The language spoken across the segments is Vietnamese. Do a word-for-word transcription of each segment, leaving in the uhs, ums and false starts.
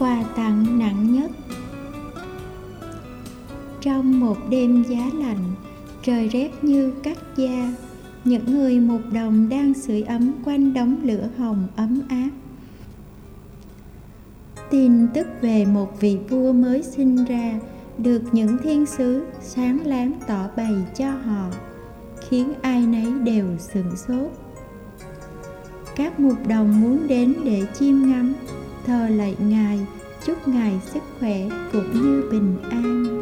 Quà tặng nặng nhất. Trong một đêm giá lạnh, trời rét như cắt da, những người mục đồng đang sưởi ấm quanh đống lửa hồng ấm áp. Tin tức về một vị vua mới sinh ra được những thiên sứ sáng láng tỏ bày cho họ, khiến ai nấy đều sửng sốt. Các mục đồng muốn đến để chiêm ngắm, thờ lạy Ngài, chúc Ngài sức khỏe cũng như bình an.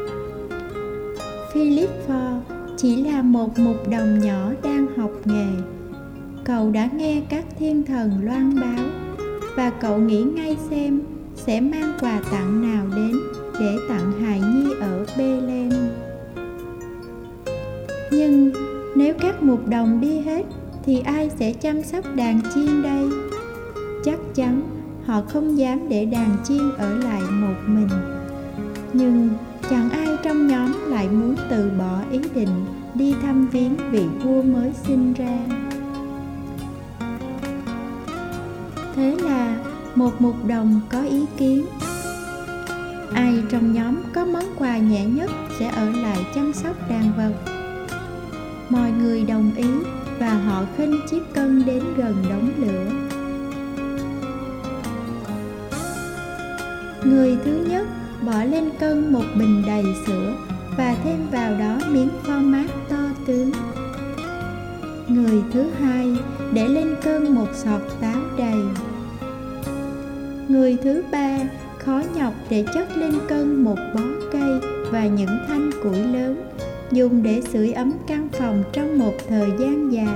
Philip Four chỉ là một mục đồng nhỏ đang học nghề. Cậu đã nghe các thiên thần loan báo, và cậu nghĩ ngay xem sẽ mang quà tặng nào đến để tặng hài nhi ở Bethlehem. Nhưng nếu các mục đồng đi hết thì ai sẽ chăm sóc đàn chiên đây? Chắc chắn họ không dám để đàn chiên ở lại một mình. Nhưng chẳng ai trong nhóm lại muốn từ bỏ ý định đi thăm viếng vị vua mới sinh ra. Thế là một mục đồng có ý kiến. Ai trong nhóm có món quà nhẹ nhất sẽ ở lại chăm sóc đàn vật. Mọi người đồng ý và họ khênh chiếc cân đến gần đống lửa. Người thứ nhất bỏ lên cân một bình đầy sữa và thêm vào đó miếng pho mát to tướng. Người thứ hai để lên cân một sọt táo đầy. Người thứ ba khó nhọc để chất lên cân một bó cây và những thanh củi lớn, dùng để sưởi ấm căn phòng trong một thời gian dài.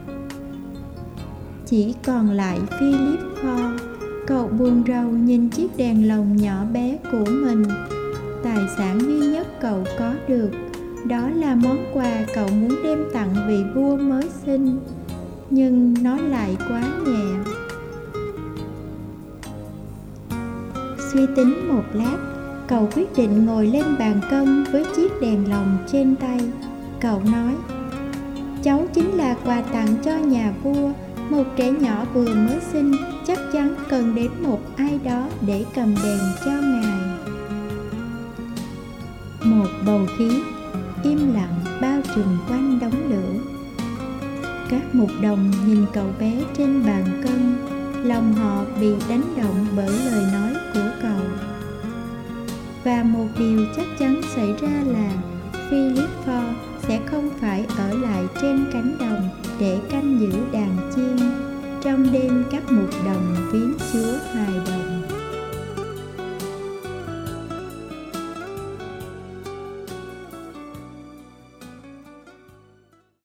Chỉ còn lại Philip Four. Cậu buồn rầu nhìn chiếc đèn lồng nhỏ bé của mình. Tài sản duy nhất cậu có được, đó là món quà cậu muốn đem tặng vị vua mới sinh. Nhưng nó lại quá nhẹ. Suy tính một lát, cậu quyết định ngồi lên bàn cân với chiếc đèn lồng trên tay. Cậu nói: cháu chính là quà tặng cho nhà vua. Một trẻ nhỏ vừa mới sinh chắc chắn cần đến một ai đó để cầm đèn cho ngài. Một bầu khí im lặng bao trùm quanh đống lửa. Các mục đồng nhìn cậu bé trên bàn cân, lòng họ bị đánh động bởi lời nói của cậu. Và một điều chắc chắn xảy ra là Philip Four sẽ không phải ở lại trên cánh đồng để canh giữ đàn chiên trong đêm các mục đồng